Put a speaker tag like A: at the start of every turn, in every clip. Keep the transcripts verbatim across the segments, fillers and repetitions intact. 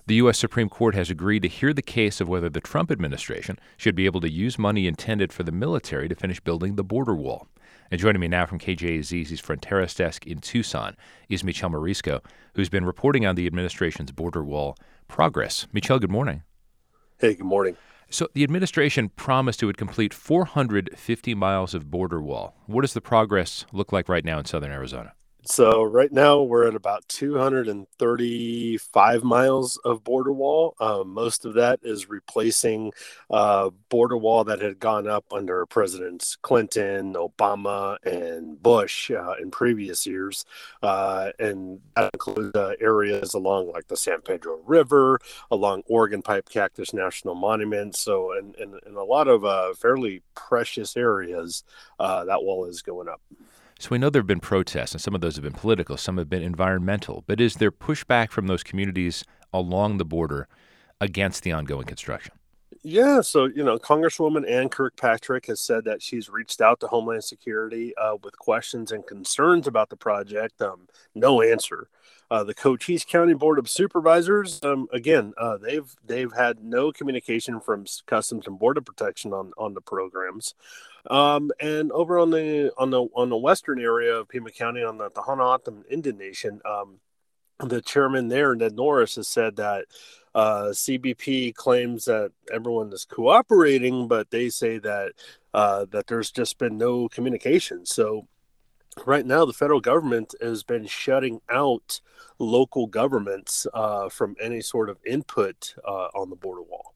A: The U S. Supreme Court has agreed to hear the case of whether the Trump administration should be able to use money intended for the military to finish building the border wall. And joining me now from K J A Z's Fronteras desk in Tucson is Michelle Morisco, who's been reporting on the administration's border wall progress. Michelle, good morning.
B: Hey, good morning.
A: So the administration promised it would complete four hundred fifty miles of border wall. What does the progress look like right now in southern Arizona?
B: So right now we're at about two hundred thirty-five miles of border wall. Um, most of that is replacing uh, border wall that had gone up under Presidents Clinton, Obama, and Bush uh, in previous years. Uh, and that includes uh, areas along like the San Pedro River, along Oregon Pipe Cactus National Monument. So in, in, in a lot of uh, fairly precious areas, uh, that wall is going up.
A: So we know there have been protests, and some of those have been political, some have been environmental. But is there pushback from those communities along the border against the ongoing construction?
B: Yeah, so, you know, Congresswoman Ann Kirkpatrick has said that she's reached out to Homeland Security uh, with questions and concerns about the project. Um, no answer. Uh, the Cochise County Board of Supervisors, um, again, uh, they've they've had no communication from Customs and Border Protection on, on the programs. Um, and over on the on the on the western area of Pima County, on the Tohono O'odham Indian Nation, um, the chairman there, Ned Norris, has said that uh, C B P claims that everyone is cooperating, but they say that uh, that there's just been no communication. So right now, the federal government has been shutting out local governments uh, from any sort of input uh, on the border wall.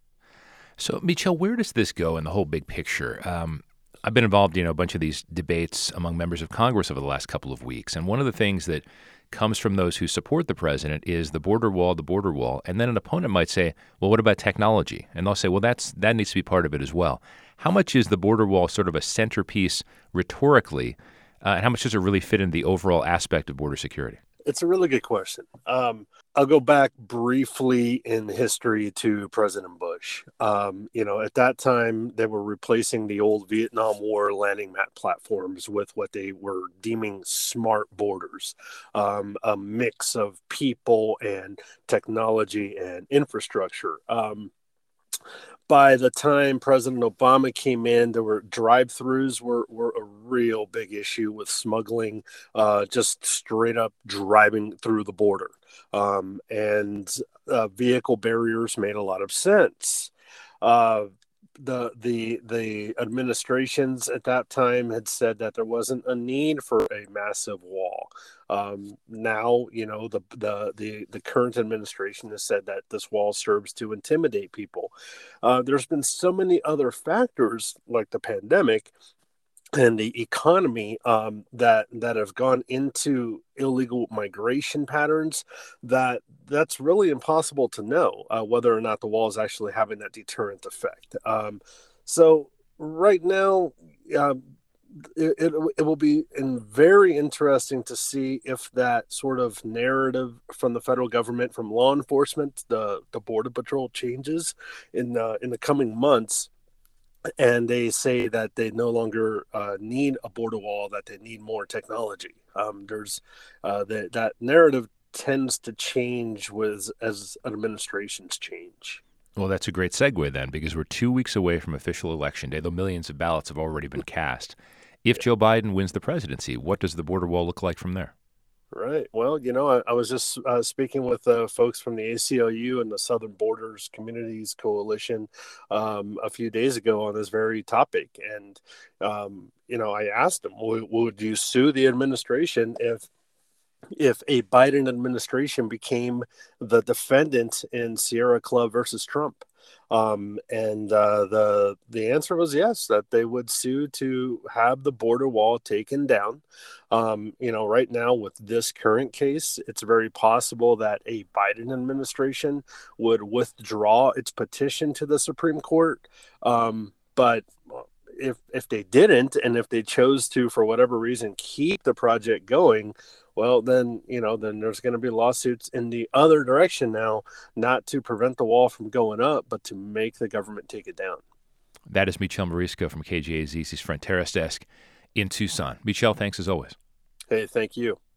A: So, Michelle, where does this go in the whole big picture? Um, I've been involved, you know, a bunch of these debates among members of Congress over the last couple of weeks, and one of the things that comes from those who support the president is the border wall, the border wall, and then an opponent might say, well, what about technology? And they'll say, well, that's that needs to be part of it as well. How much is the border wall sort of a centerpiece rhetorically, uh, and how much does it really fit in the overall aspect of border security?
B: It's a really good question. Um, I'll go back briefly in history to President Bush. Um, you know, at that time, they were replacing the old Vietnam War landing mat platforms with what they were deeming smart borders, um, a mix of people and technology and infrastructure. Um, By the time President Obama came in, there were drive-throughs were, were a real big issue with smuggling, uh, just straight up driving through the border. Um, and uh, vehicle barriers made a lot of sense. Uh, the the the administrations at that time had said that there wasn't a need for a massive wall. Um, now, you know, the, the the the current administration has said that this wall serves to intimidate people. Uh, there's been so many other factors like the pandemic and the economy um, that that have gone into illegal migration patterns that that's really impossible to know uh, whether or not the wall is actually having that deterrent effect. Um, so right now, uh, it, it it will be in very interesting to see if that sort of narrative from the federal government, from law enforcement, the the Border Patrol changes in uh, in the coming months. And they say that they no longer uh, need a border wall, that they need more technology. Um, there's uh, the, that narrative tends to change with as administrations change.
A: Well, that's a great segue then, because we're two weeks away from official election day, though millions of ballots have already been cast. If Joe Biden wins the presidency, what does the border wall look like from there?
B: Right. Well, you know, I, I was just uh, speaking with uh, folks from the A C L U and the Southern Borders Communities Coalition um, a few days ago on this very topic. And, um, you know, I asked them, would, would you sue the administration if if a Biden administration became the defendant in Sierra Club versus Trump? Um, and uh, the the answer was yes, that they would sue to have the border wall taken down. Um, you know, right now with this current case, it's very possible that a Biden administration would withdraw its petition to the Supreme Court. Um, but if if they didn't, and if they chose to, for whatever reason, keep the project going, well, then, you know, then there's going to be lawsuits in the other direction now, not to prevent the wall from going up, but to make the government take it down.
A: That is Michelle Morisco from K J A Z's Fronteras desk in Tucson. Michelle, thanks as always.
B: Hey, thank you.